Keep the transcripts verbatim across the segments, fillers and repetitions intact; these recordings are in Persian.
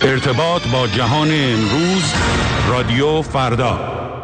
ارتباط با جهان امروز، رادیو فردا.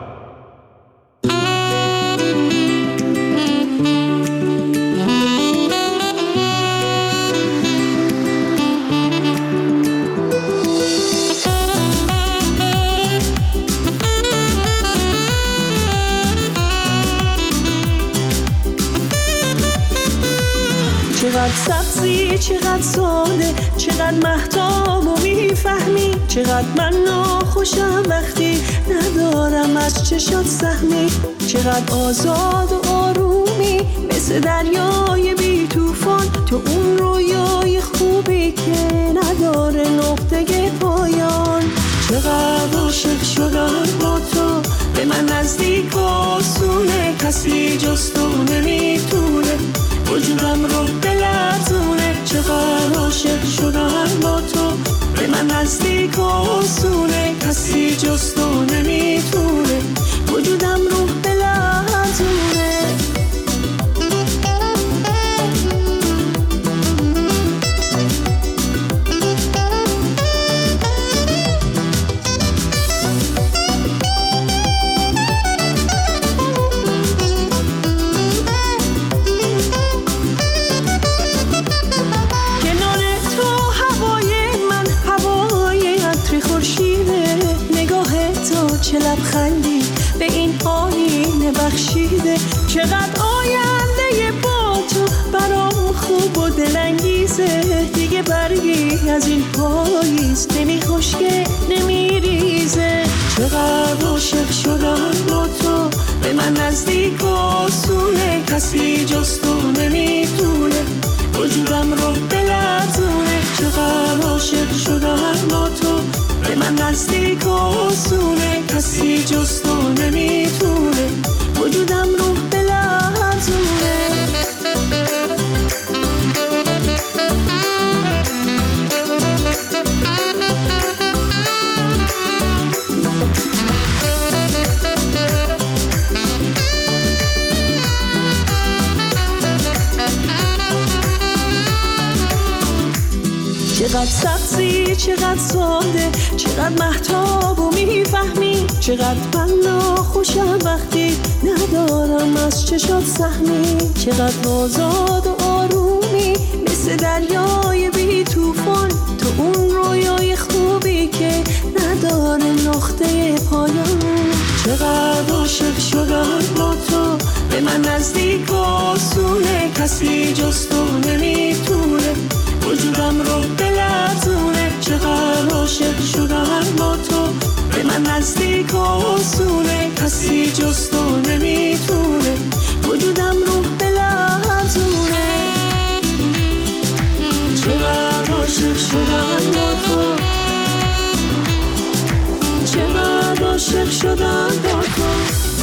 چقدر سبزی، چقدر ساده، چقدر مهتاب و میفهمی، چقدر من ناخوشم وقتی ندارم از چشات سهمی، چقدر آزاد و آرومی مثل دریای بی توفان، تو اون رویای خوبی که نداره نقطه پایان. چقدر عاشق شدم با تو، به من نزدیک آسونه، کسی جز تو نمیتونه وجودم رو بلرزونه. چقدر عاشق شدم با تو، به من نزدیک آسونه، کسی جز تو نمیتونه وجودم رو بلرزونه. چه لبخندی به این آینه بخشیده، چقدر آینده با تو برام خوب و دلانگیزه. دیگه برگی از این پاییز نمی خشکه نمی ریزه. چقدر عاشق شدم با تو، به من نزدیک آسونه، کسی جز تو نمیتونه وجودم رو بلرزونه. چقدر عاشق شدم با تو، به من نزدیک آسونه، کسی جز تو نمیتونه وجودم رو بلرزونه. چقدر سبزی، چقدر ساده، چقدر مهتاب و میفهمی، چقدر من ناخوشم وقتی ندارم از چشات سهمی، چقدر آزاد و آرومی مثل دریای بی توفان، تو اون رویای خوبی که نداره نقطه پایان. چقدر عاشق شدم با تو، به من نزدیک آسونه، کسی جز تو نمیتونه وجودم رو بلرزونه. چقدر عاشق شدم با تو، به من نزدیک آسونه، کسی جز تو نمیتونه وجودم رو بلرزونه. چقدر عاشق شدم با تو، چقدر عاشق شدم با تو.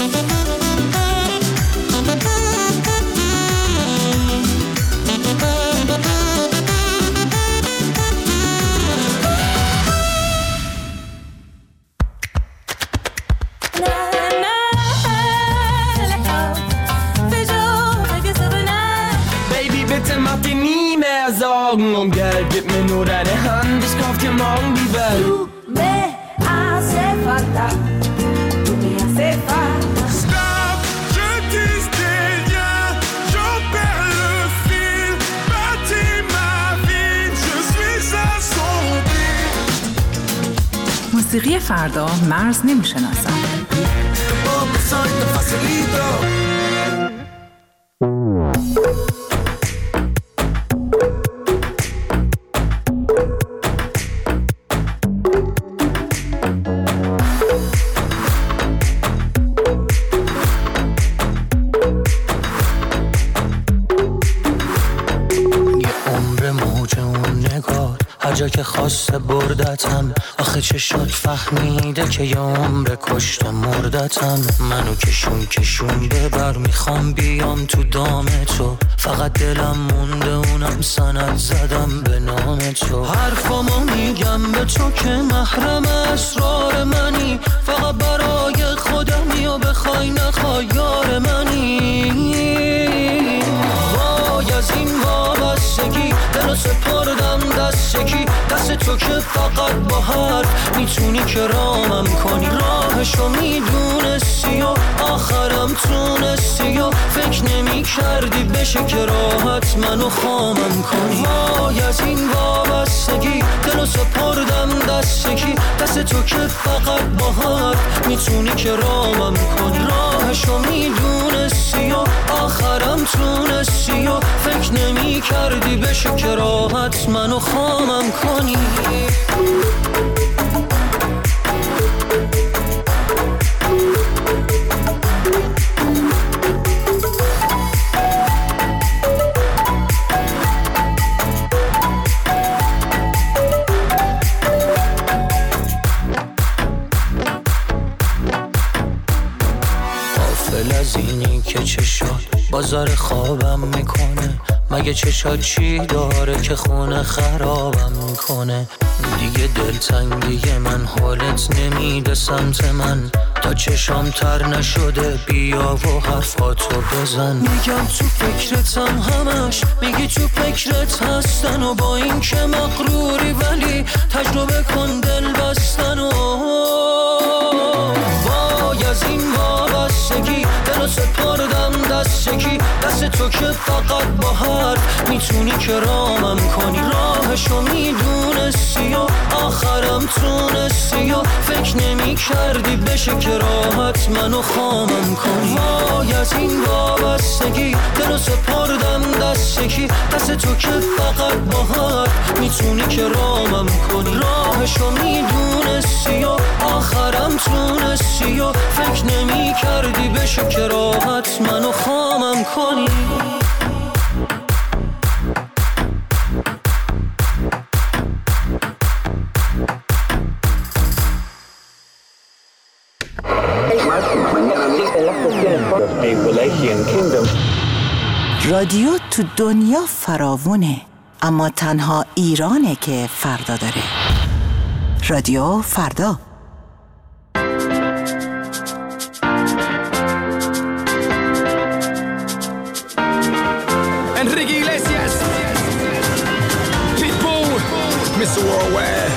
Um Geld, gib mir nur deine Hand, ich kauf dir morgen die Welt. Tu me hace falta, tu me hace falta. Stop, je tisse des liens, j'en perds le fil. Bâtis ma vie, je suis assombri. موسیقی فردا مرز نمیشناسد. جا که خواسته بردتم، آخه چه شد فهمیده که یه عمر کشته مردتم. منو کشون کشونده بر میخوام بیام تو دام تو، فقط دلم مونده اونم سند زدم به نام تو. حرفامو میگم به تو که محرم اسرار منی، فقط برای خودمی و بخوای نخوای یار منی. وای از این وابستگی دلو سپردم دست یکی، دست تو که فقط با حرف میتونی که رامم کنی. راهشو میدونستی و آخرم تونستی و فکر نمی کردی بشه که راحت منو خامم کنی. وای از این وابستگی دلو سپردم دست یکی، دست تو که فقط با حرف میتونی که رامم کنی. راهشو میدونستی و آخرم تونستی و فکر نمی کردی بشه که راحت منو خامم کنی. غافل از اینی که چشات بازار خوابم میکنه، مگه چشات چی داره که خونه خرابم میکنه. دیگه دلتنگی من حالت نمیده سمت من، تا چشام تر نشده بیا و حرفاتو بزن. میگم تو فکرتم همش، میگی تو فکرت هستن و با این که مغروری ولی تجربه کن دل بستن. و وای از این وابستگی دلو سپردم دست یکی، دست تو که فقط با حرف میتونی که رامم کنی. راهشو میدونستی و آخرم تونستی و فکر نمی کردی بشه که راحت منو خامم کنی. وای از این وابستگی دلو سپردم دست یکی، دست تو که فقط با حرف میتونی که رامم کنی. راهشو میدونستی و آخرم تونستی و فکر نمی کردی بشه که راحت منو خامم کنی. رادیو تو دنیا فراوونه، اما تنها ایرانه که فردا داره. رادیو فردا. Enrique Iglesias, Pitbull, mister Worldwide.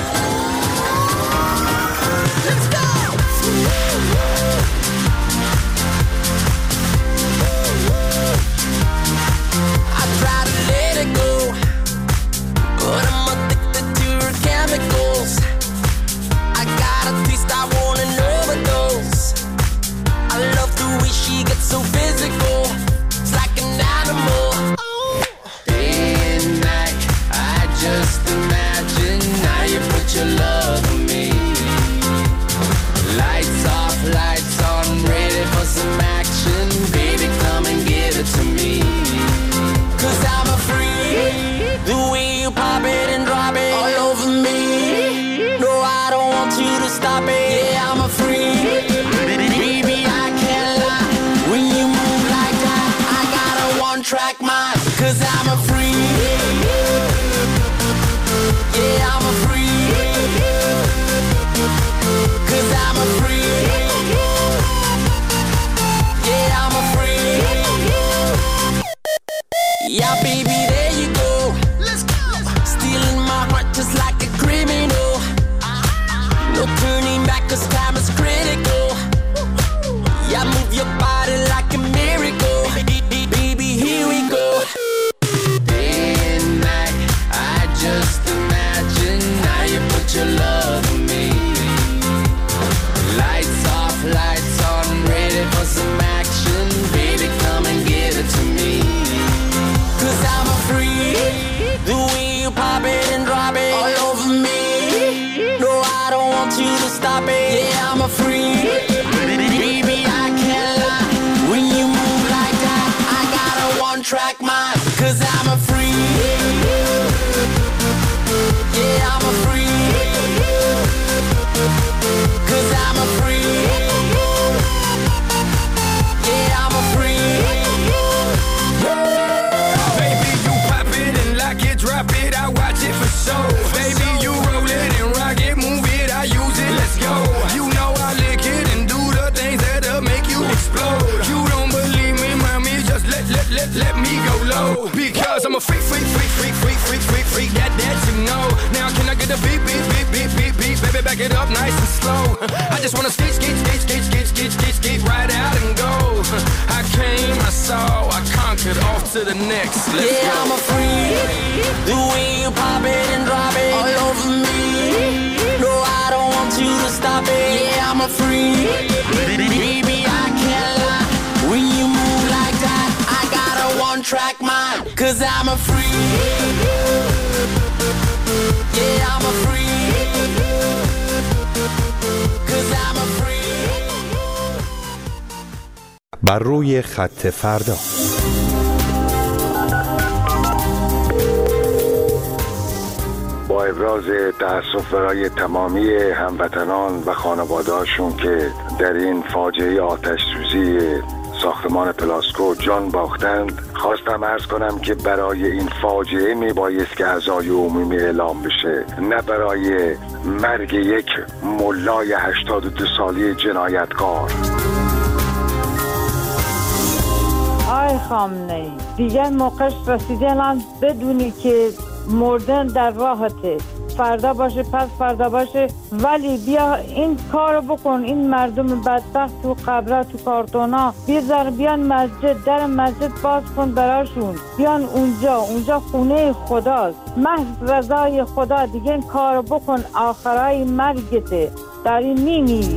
Let's go! I try to let it go, but I'm addicted to her chemicals. I got a taste, I want an overdose. I love the way she gets so physical. It's like an animal. Just imagine how you put your love on me. Lights off, lights on, ready for some action. Baby, come and give it to me. Cause I'm a freak. The way you pop it and drop it all over me. No, I don't want you to stop it. Yeah, I'm a freak. Baby, I can't lie. When you move like that, I got a one-track mind. Cause I'm a freak. Yeah, I'm a freak. Cause I'm a freak. Yeah, I'm a freak. Yeah, baby, there you go. Let's go. Stealing my heart just like a criminal. No turning back cause time is critical. Yeah, move your body like a miracle. Baby, here we go. Day and night, I just imagine how you put your love on me. Lights off, lights on, ready for some action. Baby, come and give it to me. Cause I'm a freak. The way you pop it and drop it all over me. No, I don't want you to stop it. Yeah, I'm a freak. Baby, I can't lie. When you move like that, I got a one-track mind. Cause I'm a freak. Yeah, I'm a freak. Cause I'm a freak. Yeah, I'm a freak. Baby, you pop it and lock it, drop it, I watch it for show. Baby, you roll it and rock it, move it, I use it, let's go. it up nice and slow. I just wanna skate, skate, skate, skate, skate, skate, skate, skate right out and go. I came, I saw, I conquered, off to the next. Let's yeah, go. I'm a freak. The way you pop it and drop it all over me. No, I don't want you to stop it. Yeah, I'm a freak. Baby, I can't lie. When you move like that, I got a one-track mind. Cause I'm a freak. Yeah, I'm a freak. Cause I'm a freak. بر روی خط فردا. با ابراز تأسف برای تمامی هموطنان و خانواده‌هاشون که در این فاجعه آتش سوزی ساختمان پلاسکو جان باختند، خواستم عرض کنم که برای این فاجعه میبایست که عزای عمومی اعلام بشه، نه برای مرگ یک ملای هشتاد و دو ساله جنایتکار. آی خامنه‌ای، دیگه موقعش رسیده الان بدونی که مردن در راحته، فردا باشه پس فردا باشه، ولی بیا این کارو بکن. این مردم بدبخت تو قبره تو کارتونا بیزار بیان مسجد، در مسجد باز کن براشون، بیان اونجا، اونجا خونه خداست، محض رضای خدا. دیگه این کارو بکن، آخرای مرگته، در این میمیری.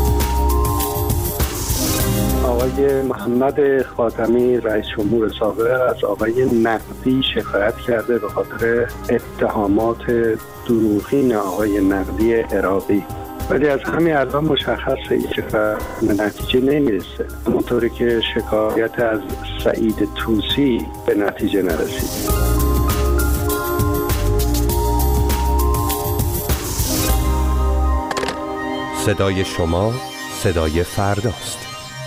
آقای محمد خاتمی رئیس جمهور سابق از آقای نقدی شکایت کرده به خاطر اتهامات دروغین آقای نقدی عراقی، ولی از همین الان مشخصه که به نتیجه نمیرسه، همونطوری که شکایت از سعید طوسی به نتیجه نرسید. صدای شما صدای فرداست.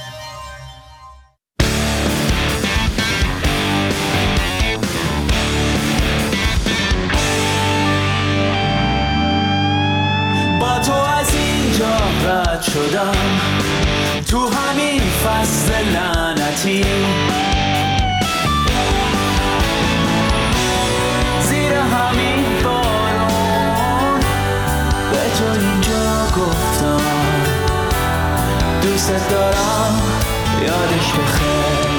شدم تو همین فصل لعنتی، زیر همین بارون به تو اینجا گفتم دوست دارم، یادش بخیر.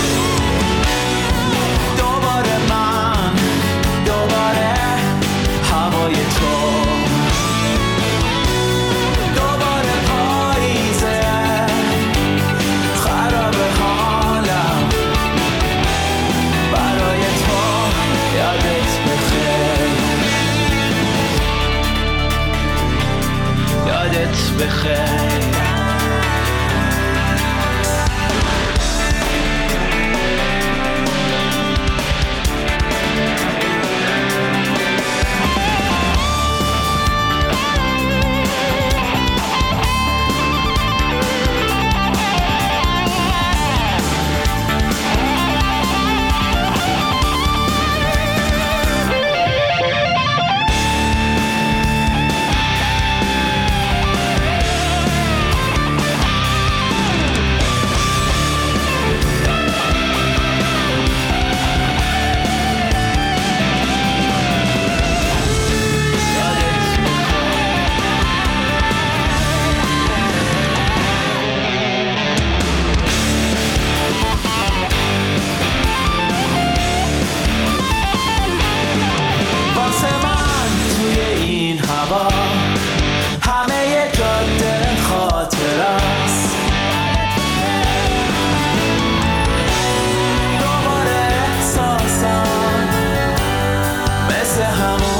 دوباره من، دوباره هوای تو، بخیر.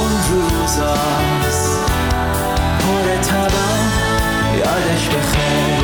پر تبم، یادش بخیر.